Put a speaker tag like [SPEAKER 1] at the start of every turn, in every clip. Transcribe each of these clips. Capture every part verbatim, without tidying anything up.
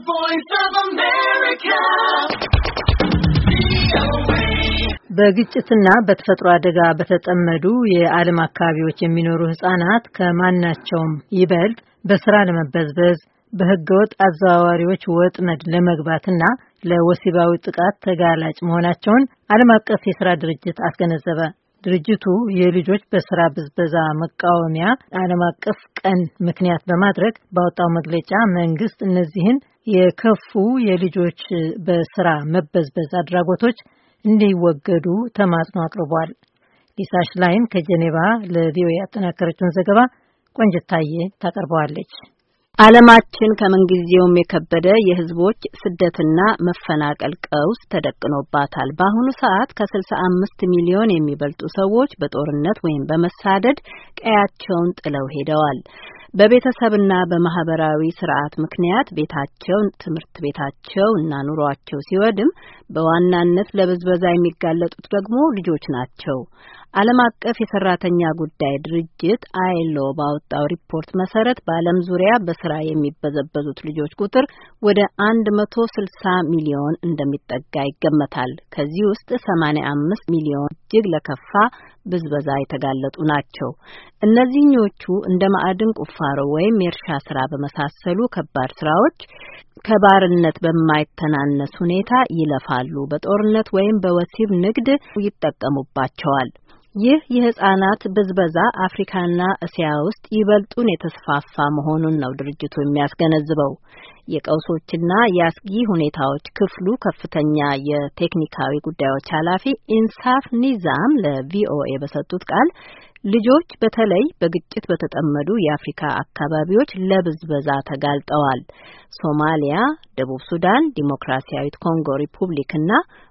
[SPEAKER 1] voice of America.
[SPEAKER 2] በግጭትና በተፈጥሮ አደጋ በተጠመዱ የዓለም አካባቢዎች የሚኖሩ ህጻናት ከማናቸውም ይበልጥ በስራ ለመበዝበዝ በህገወጥ አዘዋዋሪዎች ወጥመድ ለመግባትና ለወሲባዊ ጥቃት ተጋላጭ መሆናቸውን ዓለም አቀፍ የሥራ ድርጅት አስገነዘበ። ድርጅቱ የልጆች በስራ ብዝበዛ መቃወሚያ ዓለም አቀፍ ቀን ምክንያት በማድረግ ባወጣው መግለጫ መንግስት እነዚህን የከፉ የልጆች በስራ መበዝበዝ አድራጎቶች እንዲወገዱ ተማጽኖ አቅርቧል። ሊሳ ሽላይን ከጄኔቫ ለቪኦኤ ያጠናከረችውን ዘገባ ቆንጅታዬ ታቀርበዋለች።
[SPEAKER 3] ዓለማችን ከምንጊዜውም የከበደ የህዝቦች ስደትና መፈናቀል ቀውስ ተደቅኖባታል። በአሁኑ ሰዓት ከስልሳ አምስት ሚሊዮን የሚበልጡ ሰዎች በጦርነት ወይም በመሳደድ ቀያቸውን ጥለው ሄደዋል። በቤተሰብና በማህበራዊ ስርዓት ምክንያት ቤታቸው፣ ትምህርት ቤታቸው እና ኑሯቸው ሲወድም በዋናነት ለብዝበዛ የሚጋለጡት ደግሞ ልጆች ናቸው። ዓለም አቀፍ የሰራተኛ ጉዳይ ድርጅት አይኤልኦ ባወጣው ሪፖርት መሰረት በዓለም ዙሪያ በስራ የሚበዘበዙት ልጆች ቁጥር ወደ አንድ መቶ ስልሳ ሚሊዮን እንደሚጠጋ ይገመታል። ከዚህ ውስጥ ሰማንያ አምስት ሚሊዮን እጅግ ለከፋ ብዝበዛ የተጋለጡ ናቸው። እነዚህኞቹ እንደ ማዕድን ቁፋሮ ወይም የእርሻ ስራ በመሳሰሉ ከባድ ስራዎች ከባርነት በማይተናነስ ሁኔታ ይለፋሉ። በጦርነት ወይም በወሲብ ንግድ ይጠቀሙባቸዋል። ይህ የህፃናት ብዝበዛ አፍሪካና እስያ ውስጥ ይበልጡን የተስፋፋ መሆኑን ነው ድርጅቱ የሚያስገነዝበው። የቀውሶችና የአስጊ ሁኔታዎች ክፍሉ ከፍተኛ የቴክኒካዊ ጉዳዮች ኃላፊ ኢንሳፍ ኒዛም ለቪኦኤ በሰጡት ቃል ልጆች በተለይ በግጭት በተጠመዱ የአፍሪካ አካባቢዎች ለብዝበዛ ተጋልጠዋል። ሶማሊያ፣ ደቡብ ሱዳን፣ ዲሞክራሲያዊት ኮንጎ ሪፑብሊክና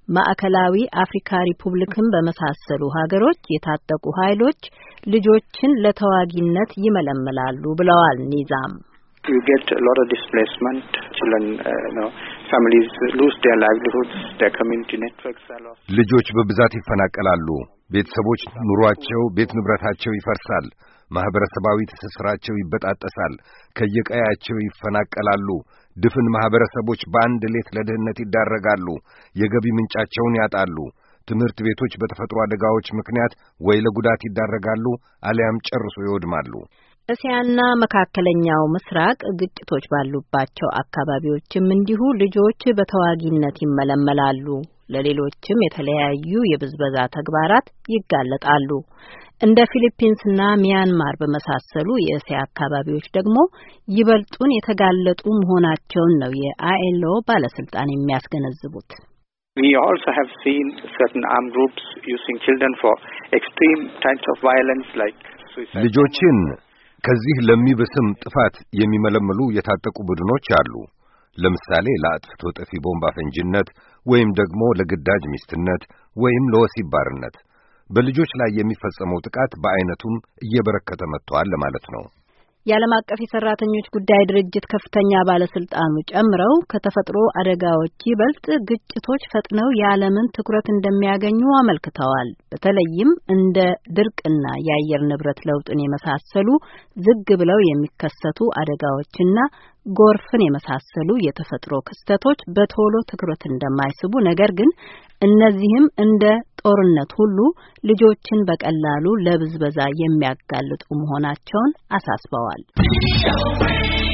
[SPEAKER 3] ማዕከላዊ አፍሪካ ሪፑብሊክን በመሳሰሉ ሀገሮች የታጠቁ ኃይሎች ልጆችን ለተዋጊነት ይመለምላሉ ብለዋል ኒዛም።
[SPEAKER 4] You get a lot of displacement. Children, uh, you know, families lose their livelihoods. Their community networks are lost.
[SPEAKER 5] ልጆች በብዛት ይፈናቀላሉ። ቤተሰቦች ኑሯቸው፣ ቤት ንብረታቸው ይፈርሳል። ማህበረሰባዊ ትስስራቸው ይበጣጠሳል። ከየቀያቸው ይፈናቀላሉ። ድፍን ማህበረሰቦች በአንድ ሌት ለድህነት ይዳረጋሉ። የገቢ ምንጫቸውን ያጣሉ። ትምህርት ቤቶች በተፈጥሮ አደጋዎች ምክንያት ወይ ለጉዳት ይዳረጋሉ አሊያም ጨርሶ ይወድማሉ።
[SPEAKER 3] እስያና መካከለኛው ምስራቅ ግጭቶች ባሉባቸው አካባቢዎችም እንዲሁ ልጆች በተዋጊነት ይመለመላሉ። ለሌሎችም የተለያዩ የብዝበዛ ተግባራት ይጋለጣሉ። እንደ ፊሊፒንስና ሚያንማር በመሳሰሉ የእስያ አካባቢዎች ደግሞ ይበልጡን የተጋለጡ መሆናቸውን ነው የአይኤልኦ ባለስልጣን የሚያስገነዝቡት።
[SPEAKER 4] We also have seen certain armed groups using children for extreme types of violence like suicide.
[SPEAKER 5] ልጆችን ከዚህ ለሚበስም ጥፋት የሚመለመሉ የታጠቁ ቡድኖች አሉ። ለምሳሌ ለአጥፍቶ ጠፊ ቦምብ አፈንጂነት ወይም ደግሞ ለግዳጅ ሚስትነት ወይም ለወሲብ ባርነት። በልጆች ላይ የሚፈጸመው ጥቃት በአይነቱም እየበረከተ መጥቷል ለማለት ነው።
[SPEAKER 3] የዓለም አቀፍ የሰራተኞች ጉዳይ ድርጅት ከፍተኛ ባለስልጣኑ ጨምረው ከተፈጥሮ አደጋዎች ይበልጥ ግጭቶች ፈጥነው የዓለምን ትኩረት እንደሚያገኙ አመልክተዋል። በተለይም እንደ ድርቅና የአየር ንብረት ለውጥን የመሳሰሉ ዝግ ብለው የሚከሰቱ አደጋዎችና ጎርፍን የመሳሰሉ የተፈጥሮ ክስተቶች በቶሎ ትኩረት እንደማይስቡ፣ ነገር ግን እነዚህም እንደ ጦርነት ሁሉ ልጆችን በቀላሉ ለብዝበዛ የሚያጋልጡ መሆናቸውን አሳስበዋል።